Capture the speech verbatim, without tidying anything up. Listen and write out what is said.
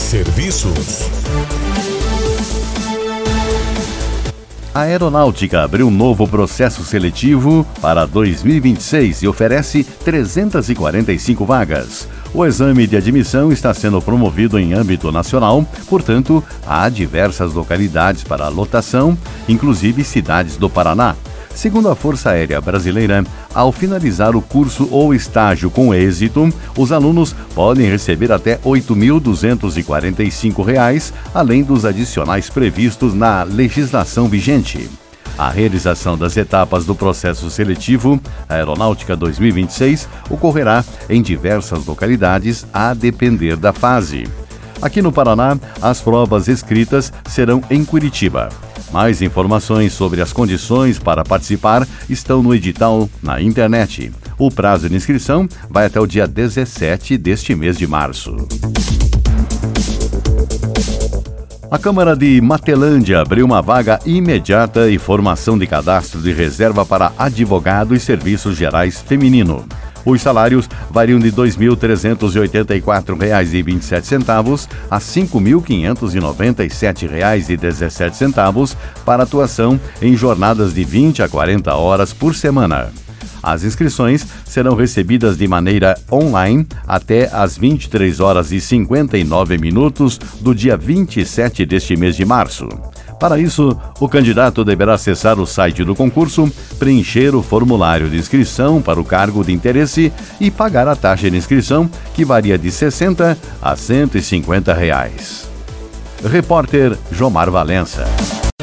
Serviços. A Aeronáutica abriu um novo processo seletivo para dois mil e vinte e seis e oferece trezentas e quarenta e cinco vagas. O exame de admissão está sendo promovido em âmbito nacional, portanto, há diversas localidades para a lotação, inclusive cidades do Paraná. Segundo a Força Aérea Brasileira, ao finalizar o curso ou estágio com êxito, os alunos podem receber até oito mil duzentos e quarenta e cinco reais, além dos adicionais previstos na legislação vigente. A realização das etapas do processo seletivo Aeronáutica dois mil e vinte e seis ocorrerá em diversas localidades, a depender da fase. Aqui no Paraná, as provas escritas serão em Curitiba. Mais informações sobre as condições para participar estão no edital na internet. O prazo de inscrição vai até o dia dezessete deste mês de março. A Câmara de Matelândia abriu uma vaga imediata e formação de cadastro de reserva para advogado e serviços gerais feminino. Os salários variam de dois mil trezentos e oitenta e quatro reais e vinte e sete centavos a cinco mil quinhentos e noventa e sete reais e dezessete centavos para atuação em jornadas de vinte a quarenta horas por semana. As inscrições serão recebidas de maneira online até às vinte e três horas e cinquenta e nove minutos do dia vinte e sete deste mês de março. Para isso, o candidato deverá acessar o site do concurso, preencher o formulário de inscrição para o cargo de interesse e pagar a taxa de inscrição, que varia de sessenta a cento e cinquenta reais. Repórter Jomar Valença.